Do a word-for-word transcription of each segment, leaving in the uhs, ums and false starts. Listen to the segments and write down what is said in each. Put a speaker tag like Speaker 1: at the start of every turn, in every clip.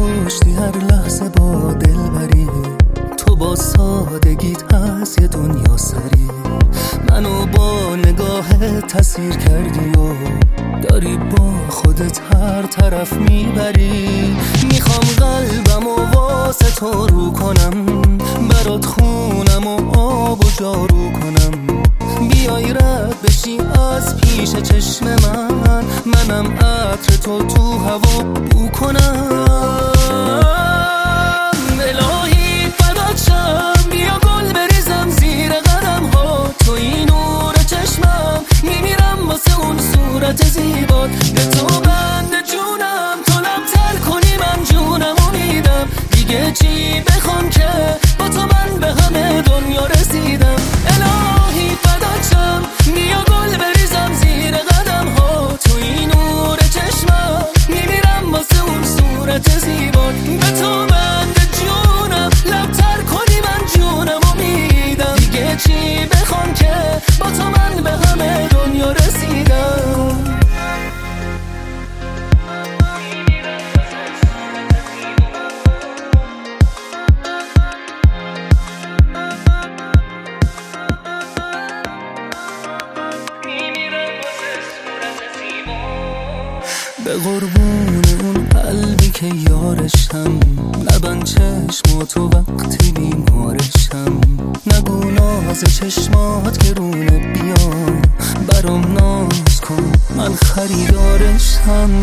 Speaker 1: کشتی هر لحظه با دلبری، تو با سادگیت از یه دنیا سری منو با نگاه تسیر کردی و داری با خودت هر طرف میبری. میخوام قلبم و واسه تو رو کنم، برات خونم و آب و جارو کنم، بیای رد بشی از پیش چشم من، منم عطر تو تو هوا بو کنم. الهی فدات شم، بیا گل بریزم زیر قدم ها، تو این نور چشمم، میمیرم واسه اون صورت زیبات. به تو بند جونم، تو لبتر کنی من جونم و میدم، دیگه چی بخوام که با تو من به همه دنیا رسیدم. الهی فدات شم، بیا گل بریزم زیر قدم ها، تو این نور چشمم، میمیرم واسه اون صورت زیبات. به تو بند جونم، لبتر کنی من جونم و میدم، دیگه چی بخوام که با تو من به همه دنیا رسیدم. به قربون اون قلبی که یارشم، نبند چشم تو وقتی بیمارشم، نگو ناز چشمات گرونه، بیا برام ناز کن من خریدارشم.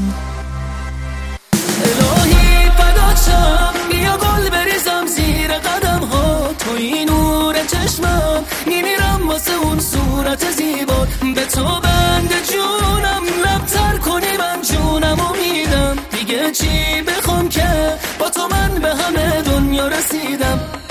Speaker 1: الهی فدات شم، بیا گل بریزم زیر قدم ها، تو این نور چشمم، میمیرم واسه اون صورت زیبات. به تو بند جونم، لبتر کنی من جونم و میدم، دیگه چی بخوام که با تو من به همه دنیا رسیدم.